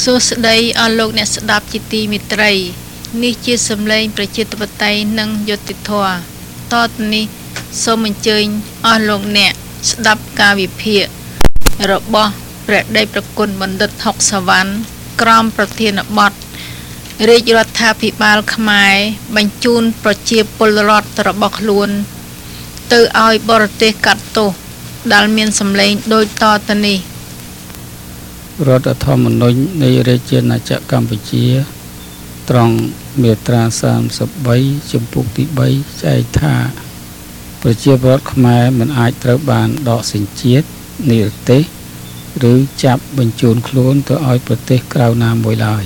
សួស្តីអស់លោកអ្នកស្ដាប់ជាទីមេត្រីនេះជាសំឡេងប្រជាធិបតេយ្យនិងយុត្តិធម៌តទៅនេះសូមអញ្ជើញអស់លោកអ្នកស្ដាប់ការវិភាគរបស់ព្រះដេចប្រគុណបណ្ឌិតហុកសវណ្ណក្រមប្រធានបទរាជរដ្ឋាភិបាលខ្មែរបញ្ជូនប្រជាពលរដ្ឋរបស់ខ្លួនទៅឲ្យបរទេសកាត់ទោសដែលមានសម្លេងដូចតទៅនេះរដ្ឋធម្មនុញ្ញនៃរាជាណាចក្រកម្ពុជាត្រង់មាត្រា33ជំពូកទី3ចែកថាប្រជាពលរដ្ឋខ្មែរមិនអាចត្រូវបានដកសញ្ជាតិនិរទេសឬចាប់បញ្ជូនខ្លួនទៅឲ្យប្រទេសក្រៅណាមួយឡើយ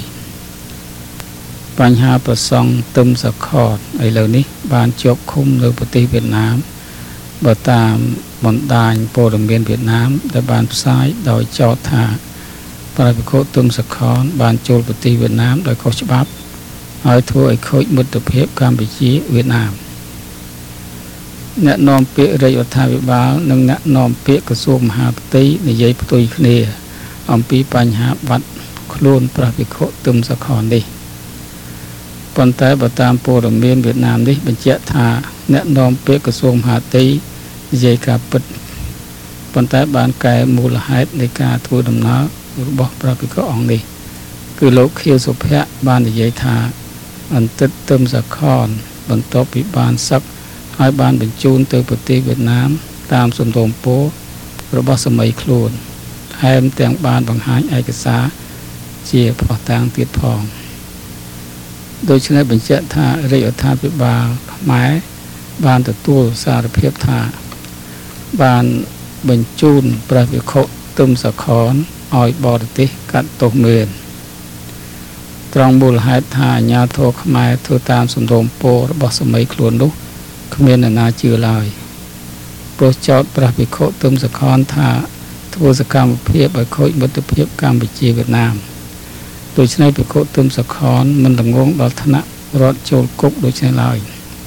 បញ្ហាប្រសង់ទឹមសខតឥឡូវនេះបានជាប់ឃុំនៅប្រទេសវៀតណាមបើតាមបណ្ដាញព័ត៌មានវៀតណាមដែលបានផ្សាយដោយចោទថាព្រះភិក្ខុទឹមសខនបានចូលប្រទេសវៀតណាមដោយខុសច្បាប់ហើយធ្វើឲ្យខូចមិត្តភាពកម្ពុជាវៀតណាមអ្នកនាំពាក្យរាជរដ្ឋាភិបាលនិងអ្នកនាំពាក្យក្រសួងមហាផ្ទៃនិយាយផ្ទុយគ្នាអំពីបញ្ហាបាត់ខ្លួនព្រះភិក្ខុទឹមសខននេះប៉ុន្តែបើតាមព័ត៌មានវៀតណាមនេះបញ្ជាក់ថាអ្នកនាំពាក្យក្រសួងមហាផ្ទៃនិយាយការពិតប៉ុន្តែបានកែមូលហេតុនៃការធ្វើដំណើររបស់ព្រះភិក្ខុអង្គនេះគឺលោកខៀវសុភ័ក្របាននិយាយថាអន្តិតទឹមសខនបន្ទាប់ពីបានសឹកហើយបានបញ្ជូនទៅប្រទេសវៀតណាមតាមសំណូមពររបស់សម័យខ្លួនថែមទាំងបានបង្ហាញឯកសារជាភស្តុតាងទៀតផងដូច្នេះបញ្ជាក់ថារាជរដ្ឋាភិបាលខ្មែរបានទទួលសារភាពថាបានបញ្ជូនព្រះភិក្ខុទឹមសខនឲ្យបរទេសកាត់ទោសមែនត្រង់មូលហេតុថាអាញាធរខ្មែរធ្វើតាមសំណូមពររបស់សម័យខ្លួននោះគ្មានអ្នកណាជឿឡើយព្រោះចោទព្រះភិក្ខុទឹមសខនថាធ្វើសកម្មភាពឲ្យខូចមិត្តភាពកម្ពុជាវៀតណាមដូច្នេះភិក្ខុទឹមសខនមិនល្ងងដល់ថ្នាក់រត់ចូលគុកដូច្នេះឡើយ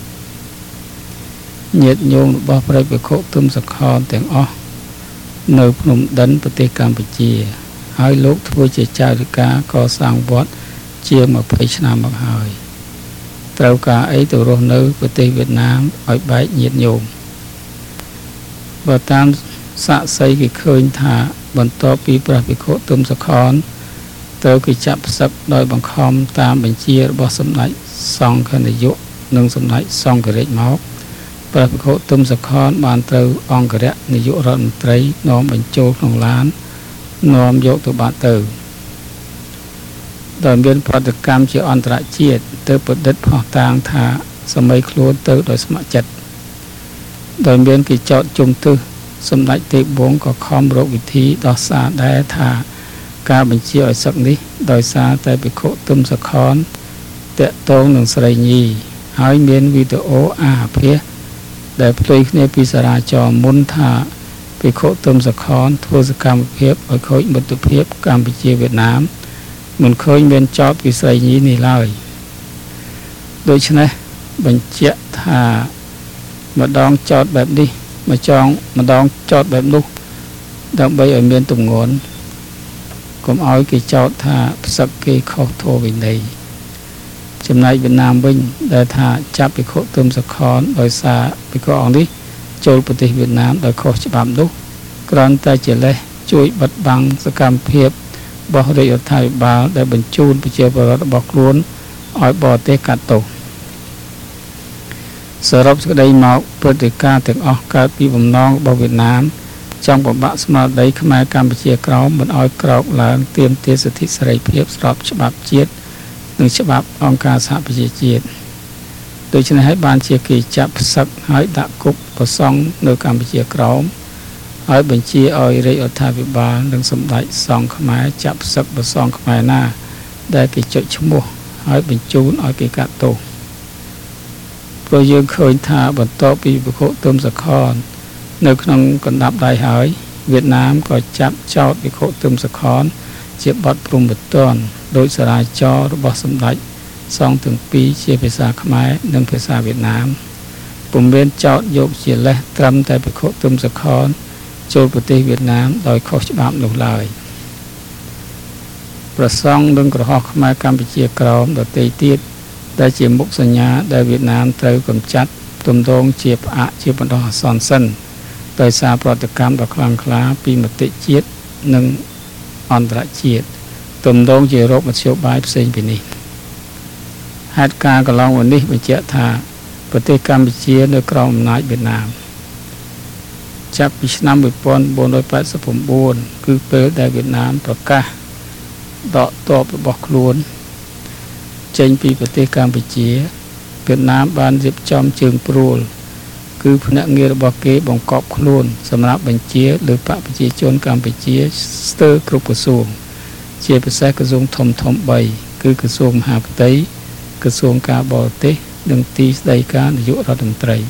ញាតិញោមរបស់ព្រះភិក្ខុទឹមសខនទាំងអស់នៅភ្នំដិនប្រទេសកម្ពុជាហើយលោកធ្វើជាចៅរិកាកសាងវត្តជាង20ឆ្នាំមកហើយត្រូវការអីទៅរស់នៅប្រទេសវៀតណាមឲ្យបែកញាតិញោមបើតាមសាក្សីគេឃើញថាបន្ទាប់ពីព្រះភិក្ខុទឹមសខនត្រូវគេចាប់ផ្សឹកដោយបង្ខំតាមបញ្ជារបស់សម្ដេចសង្ឃនាយកនិងសម្ដេចសង្ឃរាជមកព្រះភិក្ខុទឹមសខនបានត្រូវអង្គរៈនាយករដ្ឋមន្ត្រីនាំបញ្ចូលក្នុងឡាននាំយកទៅបាត់ទៅដោយមានប្រតិកម្មជាអន្តរជាតិទៅប្រឌិតផុសតាងថាសម័យខ្លួនទៅដោយស្ម័គ្រចិត្តដោយមានគេចោទជុំទិសសម្ដេចទេពវង្សក៏ខំរកវិធីដោះសារដែរថាការបញ្ជាឲ្យសឹកនេះដោយសារតែភិក្ខុទឹមសខនតាក់ទងនឹងស្រីញីហើយមានវីដេអូអាភាសដែលផ្ទុយគ្នាពីសារាចរមុនថាភិក្ខុទឹមសខនធ្វើសកម្មភាពឲ្យខូចមិត្តភាពកម្ពុជាវៀតណាមមិនឃើញមានចោទពីស្រីញីនេះឡើយដូច្នេះបញ្ជាក់ថាម្ដងចោទបែបនេះម្ដងចោទបែបនោះដើម្បីឲ្យមានទម្ងន់កុំឲ្យគេចោទថាផ្សឹកគេខុសធម៌វិន័យចំណែកវៀតណាមវិញដែលថាចាប់ភិក្ខុទឹមសខនដោយសារភិក្ខុអង្គនេះចូលប្រទេសវៀតណាមដោយខុសច្បាប់នោះគ្រាន់តែជាលេសជួយបិទបាំងសកម្មភាពរបស់រាជរដ្ឋាភិបាលដែលបញ្ជូនប្រជាពលរដ្ឋរបស់ខ្លួនឲ្យបរទេសកាត់ទោសសរុបសេចក្តីមកព្រឹត្តិការណ៍ទាំងអស់កើតពីបំណងរបស់វៀតណាមចង់បំបាក់ស្មារតីខ្មែរកម្ពុជាក្រោមមិនឲ្យក្រោកឡើងទាមទារសិទ្ធិសេរីភាពស្របច្បាប់ជាតិនិងច្បាប់អង្គការសហប្រជាជាតិដូច្នេះហើយបានជាគេចាប់ផ្សឹកហើយដាក់គុកប្រសង់នៅកម្ពុជាក្រោមហើយបញ្ជាឲ្យរាជរដ្ឋាភិបាលនិងសម្ដេចសង្ឃខ្មែរចាប់ផ្សឹកប្រសង់ខ្មែរណាដែលគេចុចឈ្មោះហើយបញ្ជូនឲ្យគេកាត់ទោសព្រោះយើងឃើញថាបន្ទាប់ពីភិក្ខុទឹមសខននៅក្នុងកណ្ដាប់ដៃហើយវៀតណាមក៏ចាប់ចោទភិក្ខុទឹមសខនជាបទព្រហ្មទណ្ឌដោយសារាចររបស់សម្ដេចសង្ឃទាំងពីរជាភាសាខ្មែរនិងភាសាវៀតណាមពុំមានចោទយកជាលេសត្រឹមតែភិក្ខុទឹមសខនចូលប្រទេសវៀតណាមដោយខុសច្បាប់នោះឡើយប្រសង់នឹងក្រហមខ្មែរកម្ពុជាក្រមដទៃទៀតដែលជាមុខសញ្ញាដែលវៀតណាមត្រូវកម្ចាត់ទម្រង់ជាផ្អាកជាបណ្ដោះអាសន្នសិនដោយសារប្រតិកម្មដ៏ខ្លាំងក្លាពីមតិជាតិនិងអន្តរជាតិទម្រង់ជារោគមធ្យោបាយផ្សេងពីនេះហេតុការណ៍កន្លងមកនេះបញ្ជាក់ថាប្រទេសកម្ពុជានៅក្រោមអំណាចវៀតណាមចាប់ពីឆ្នាំ1489គឺពេលដែលវៀតណាមប្រកាសដកទ័ពរបស់ខ្លួនចេញពីប្រទេសកម្ពុជាវៀតណាមបានរៀបចំជើងព្រួលគឺភ្នាក់ងាររបស់គេបង្កប់ខ្លួនសម្រាប់បញ្ជាលើបកប្រជាជនកម្ពុជាស្ទើរគ្រប់ក្រសួងជាពិសេសក្រសួងធំ3គឺក្រសួងមហាផ្ទៃក្រសួងការបរទេសនិងទីស្តីការនាយករដ្ឋមន្ត្រី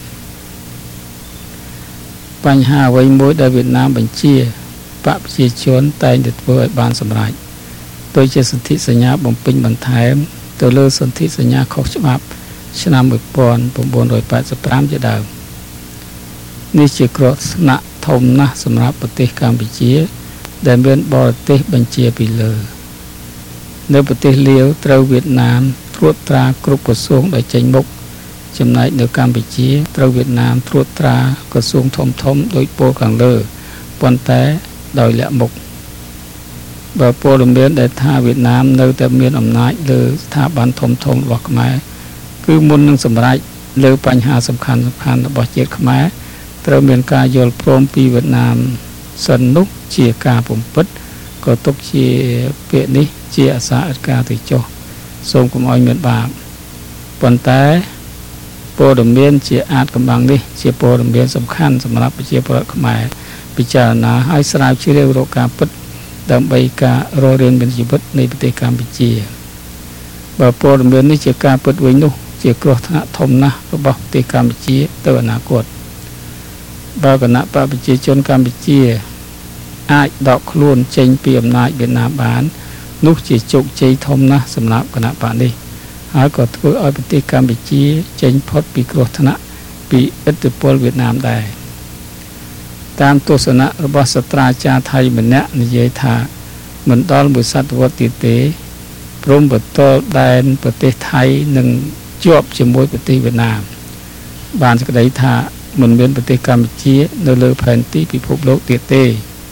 បញ្ហាអ្វីមួយដែលវៀតណាមបញ្ជាបកប្រជាជនតែងតែធ្វើឲ្យបានសម្រេចដោយជាសន្ធិសញ្ញាបំពេញបន្ថែមទៅលើសន្ធិសញ្ញាខុសច្បាប់ឆ្នាំ1985ជាដើមនេះជាគ្រោះថ្នាក់ធំណាស់សម្រាប់ប្រទេសកម្ពុជាដែលមានបរទេសបញ្ជាពីលើនៅប្រទេសលាវត្រូវវៀតណាមត្រួតត្រាគ្រប់ក្រសួងដែលចេញមុខចំណែកនៅកម្ពុជាត្រូវវៀតណាមត្រួតត្រាក្រសួងធំដោយពលខាងលើប៉ុន្តែដោយលាក់មុខបើពលមានដែលថាវៀតណាមនៅតែមានអំណាចលើស្ថាប័នធំរបស់ខ្មែរគឺមុននឹងសម្រេចលើបញ្ហាសំខាន់របស់ជាតិខ្មែរត្រូវមានការយល់ព្រមពីវៀតណាមសិននោះជាការពំពិតក៏ទុកជាពាក្យនេះជាអាសាអធិការទៅចុះសូមកុំឲ្យមានបាបប៉ុន្តែព័ត៌មានជាអាចកំបាំងនេះជាព័ត៌មានសំខាន់សម្រាប់ប្រជាពលរដ្ឋខ្មែរពិចារណាឲ្យស្រាវជ្រាវរកការពិតដើម្បីការរស់រានមានជីវិតនៃប្រទេសកម្ពុជាបើព័ត៌មាននេះជាការពិតវិញនោះជាគ្រោះថ្នាក់ធំណាស់របស់ប្រទេសកម្ពុជាទៅអនាគតបើគណៈបកប្រជាជនកម្ពុជាអាចដកខ្លួនចេញពីអំណាចវៀតណាមបាននោះជាជោគជ័យធំណាស់សម្រាប់គណៈបកនេះហើយក៏ធ្វើឲ្យប្រទេសកម្ពុជាចេញផុតពីគ្រោះថ្នាក់ពីឥទ្ធិពលវៀតណាមដែរតាមទស្សនៈរបស់សាស្ត្រាចារ្យថៃម្នាក់និយាយថាមិនដល់មួយសតវត្សទៀតទេព្រមបន្តដែនប្រទេសថៃនឹងជាប់ជាមួយប្រទេសវៀតណាមបានសេចក្តីថាមិនមានប្រទេសកម្ពុជានៅលើផែនទីពិភពលោកទៀតទេ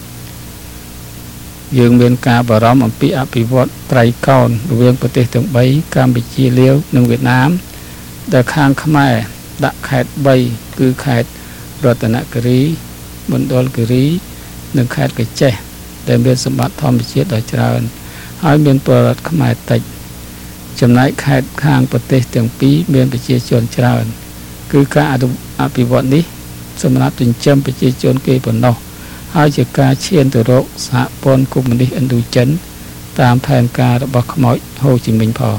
យើងមានការបារម្ភអំពីអភិវឌ្ឍត្រៃកោណរវាងប្រទេសទាំង3កម្ពុជាលាវនិងវៀតណាមដែលខាងខ្មែរដាក់ខេត្ត3គឺខេត្តរតនគិរីមណ្ឌលគិរីនិងខេត្តកោះចេះដែលមានសម្បត្តិធម្មជាតិដ៏ច្រើនហើយមានពលរដ្ឋខ្មែរតិចចំណែកខេត្តខាងប្រទេសទាំងពីរមានប្រជាជនច្រើនគឺការអភិវឌ្ឍនេះសម្រាប់ចិញ្ចឹមប្រជាជនគេប៉ុណ្ណោះហើយជាការឈានទៅរកសហព័ន្ធកុម្មុយនីសឥណ្ឌូចិនតាមផែនការរបស់ខ្មោចហូជីមិញផង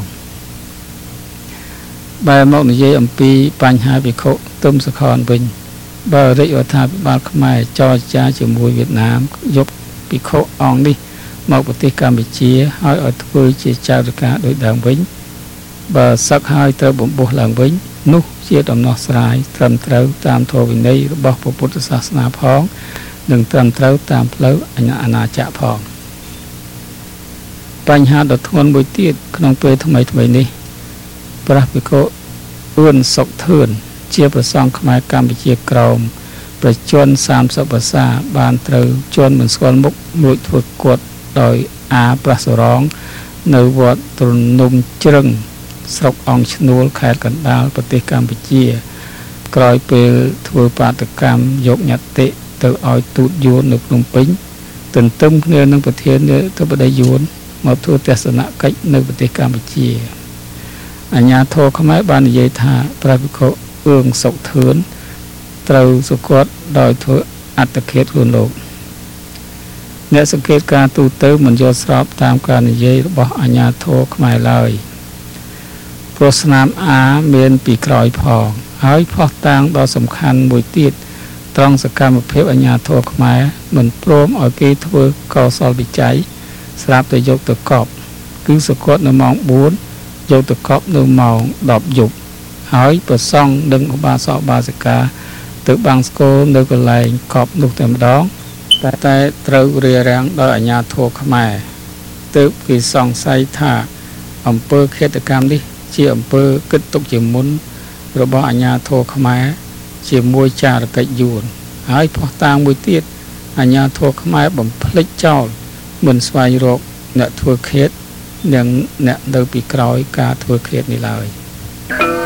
បែរមកនិយាយអំពីបញ្ហាវិខុទុំសខនវិញបើរាជរដ្ឋាភិបាលខ្មែរចរចាជាមួយវៀតណាមយកភិក្ខុអង្គនេះមកប្រទេសកម្ពុជាហើយឲ្យធ្វើជាចៅរការដោយដើមវិញបើសឹកហើយត្រូវបំពុះឡើងវិញនោះជាដំណោះស្រាយត្រឹមត្រូវតាមធម៌វិន័យរបស់ព្រះពុទ្ធសាសនាផងនិងត្រឹមត្រូវតាមផ្លូវអាណាចក្រផងបញ្ហាដ៏ធ្ងន់មួយទៀតក្នុងពេលថ្មីនេះព្រះភិក្ខុអឿនសុកធឿនជាព្រះសង្ឃខ្មែរកម្ពុជាក្រោមប្រជជន30ភាសាបានត្រូវជន់មិនស្គាល់មុខលួចធ្វើគាត់ដោយអាប្រសរងនៅវត្តទ្រនំជ្រឹងស្រុកអង្គឈ្នួលខេត្តកណ្ដាលប្រទេសកម្ពុជាក្រោយពេលធ្វើបាតកម្មយកញត្តិទៅឲ្យទូតយួននៅភ្នំពេញទន្ទឹមគ្នានឹងប្រធាននាយកបតីយួនមកធ្វើទស្សនកិច្ចនៅប្រទេសកម្ពុជាអាជ្ញាធរខ្មែរបាននិយាយថាព្រះភិក្ខុអឿងសុកធឿនត្រូវសុគតដោយធ្វើអត្តឃាតខ្លួនលោកអ្នកសង្កេតការទូទៅមិនយល់ស្របតាមការនិយាយរបស់អាជ្ញាធរខ្មែរឡើយព្រោះស្នាមអាមានពីក្រោយផងហើយផុសតាងដ៏សំខាន់មួយទៀតត្រង់សកម្មភាពអាជ្ញាធរខ្មែរមិនព្រមឲ្យគេធ្វើកោសលវិច័យស្រាប់តែយកទៅកប់គឺសុគតនៅម៉ោង4យកទៅកប់នៅម៉ោង10យប់ហើយប្រសង់និងឧបាសកបាសិកាទៅបាំងស្គរនៅកន្លែងកប់នោះតែម្ដងតែត្រូវរារាំងដោយអាជ្ញាធរខ្មែរទើបគេសង្ស័យថាអំពើឃាតកម្មនេះជាអំពើគិតទុកជាមុនរបស់អាជ្ញាធរខ្មែរជាមួយចារកិច្ចយួនហើយផុសតាងមួយទៀតអាជ្ញាធរខ្មែរបំភ្លេចចោលមិនស្វែងរកអ្នកធ្វើឃាតនិងអ្នកនៅពីក្រោយការធ្វើឃាតនេះឡើយ